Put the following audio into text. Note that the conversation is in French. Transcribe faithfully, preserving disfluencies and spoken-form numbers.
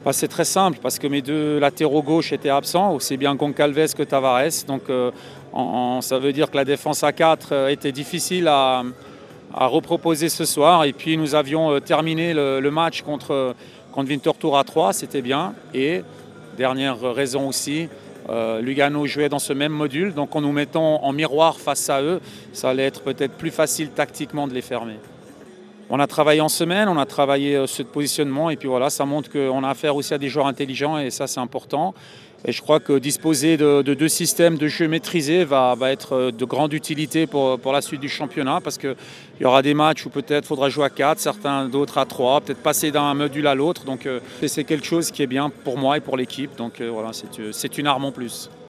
Bah, c'est très simple parce que mes deux latéraux gauche étaient absents, aussi bien Goncalves que Tavares. Donc euh, en- en- ça veut dire que la défense à quatre euh, était difficile à, à reproposer ce soir. Et puis nous avions euh, terminé le, le match contre, contre Winterthur à trois, c'était bien. Et dernière raison aussi, euh, Lugano jouait dans ce même module. Donc en nous mettant en miroir face à eux, ça allait être peut-être plus facile tactiquement de les fermer. On a travaillé en semaine, on a travaillé euh, ce positionnement et puis voilà, ça montre qu'on a affaire aussi à des joueurs intelligents et ça c'est important. Et je crois que disposer de, de deux systèmes de jeu maîtrisés va, va être euh, de grande utilité pour, pour la suite du championnat parce qu'il y aura des matchs où peut-être il faudra jouer à quatre, certains d'autres à trois, peut-être passer d'un module à l'autre. Donc euh, c'est quelque chose qui est bien pour moi et pour l'équipe. Donc euh, voilà, c'est, c'est une arme en plus.